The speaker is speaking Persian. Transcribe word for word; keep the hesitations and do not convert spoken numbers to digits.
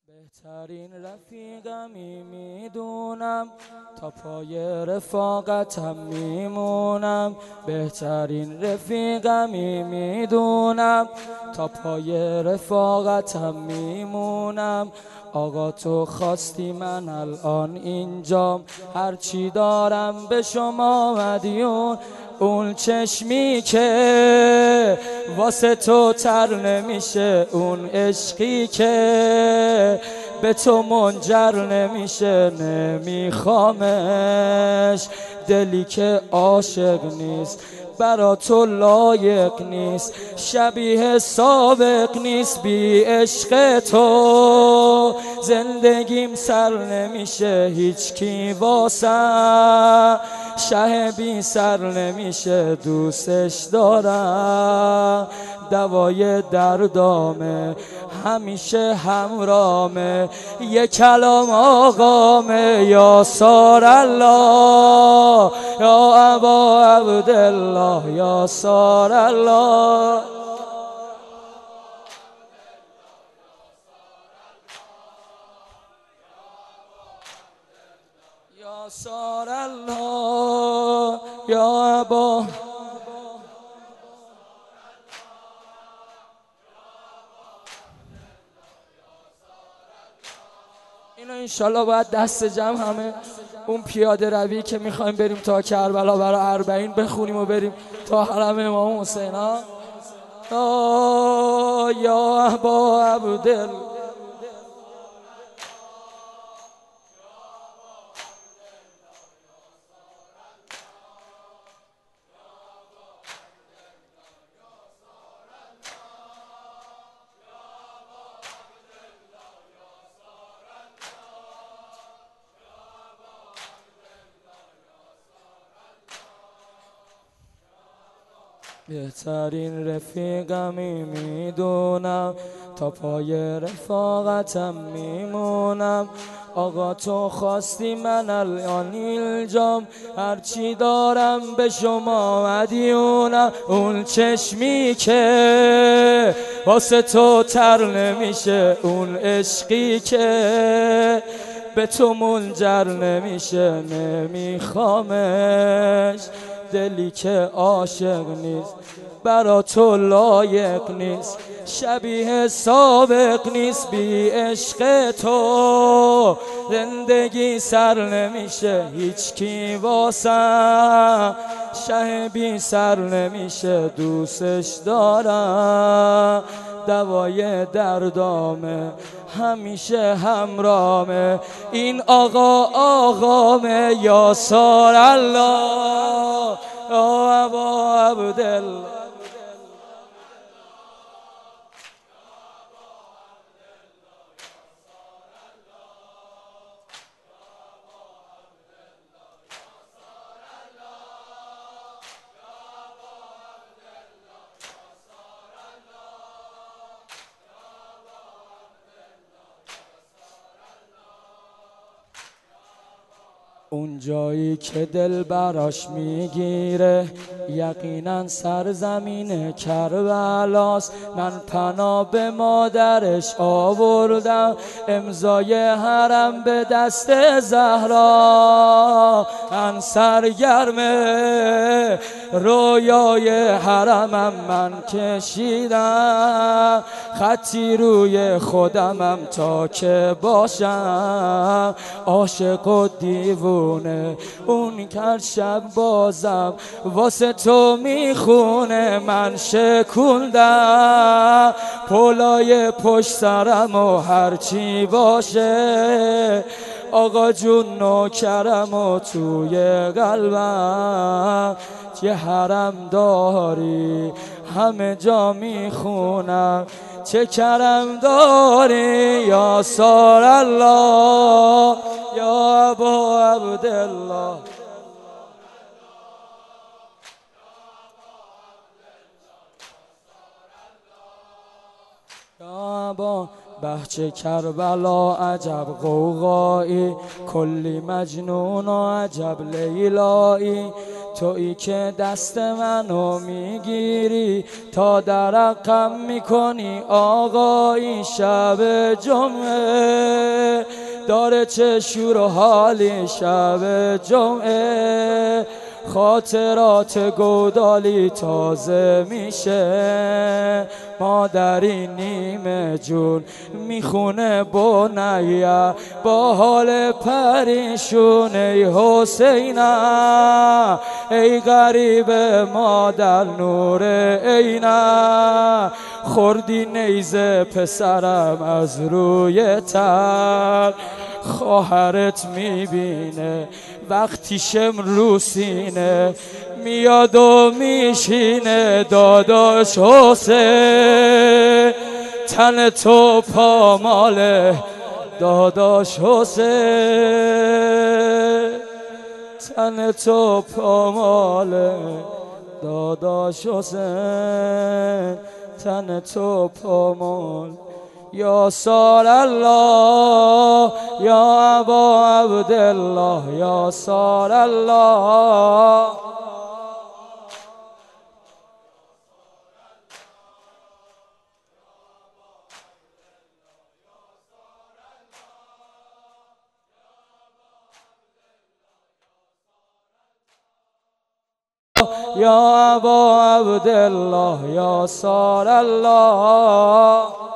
بهترین رفیقمی میدونم، تا پای رفاقتم میمونم. بهترین رفیقمی میدونم، تا پای رفاقتم میمونم. آقا تو خواستی من الان اینجام، هرچی دارم به شما مدیون. اون چشمی که واسه تو تر نمیشه، اون عشقی که به تو منجر نمیشه، نمیخوامش. دلی که عاشق نیست برا تو لایق نیست، شبیه سابق نیست. بی عشق تو زندگیم سر نمیشه، هیچ کی واسه شه بی سر نمیشه. دوستش دارم، دوای دردامه، همیشه همرامه. یه کلام آقامه، یا سار الله یا ابا عبدالله، یا سار الله. یا سار الله یا ابا. اینو انشالله باید دست جمع همه اون پیاده روی که میخوایم بریم تا کربلا برای اربعین بخونیم و بریم تا حرم امام حسین. ها یا ابا عبدالله. بهترین رفیقمی میدونم، تا پای رفاقتم میمونم. آقا تو خواستی من الان اینجام، هرچی دارم به شما مدیونم. اون چشمی که واسه تو تر نمیشه، اون عشقی که به تو منجر نمیشه، نمیخوامش. دلی که عاشق نیست برا تو لایق نیست، شبیه سابق نیست. بی عشق تو زندگی سر نمیشه، هیچ کی واسه شه بی سر نمیشه. دوستش دارم، دوای دردامه، همیشه همرامه. این آقا آقامه، یا سار الله یا ابا عبدالله. اون جایی که دل براش میگیره، یقینا سرزمین کربلاست. من پناه به مادرش آوردم، امضای حرم به دست زهرا. من سرگرم رویای حرمم، من کشیدم خطی روی خودمم تا که باشم عاشق و دیوونه. اون کرد شب بازم واسه تو میخونه، من شکوندم پلای پشت سرم و هرچی باشه. آقا جون نوکرم و توی قلبم یه حرم داری، همه جا میخونم چه کرم داری. یا سار الله یا ابا عبدالله. یا ابا بهچه کربلا عجب قوقایی، کلی مجنون و عجب لیلایی. تویی که دست منو میگیری تا در رقم میکنی آقا این شب جمعه داره چه شور و حالی شب جمعه خاطرات گودالی تازه میشه مادری نیمه جون میخونه بنیه با حال پریشون ای حسینه ای غریب مادر نور عینه خوردی نیزه پسرم از روی تر خواهرت میبینه وقتی شمرو سینه میاد و میشینه داداش حسین تن تو پاماله داداش حسین تن تو پاماله داداش حسین تن تو پامال یا سال الله یا ابا عبدالله یا سال الله یا ابا عبدالله یا سال الله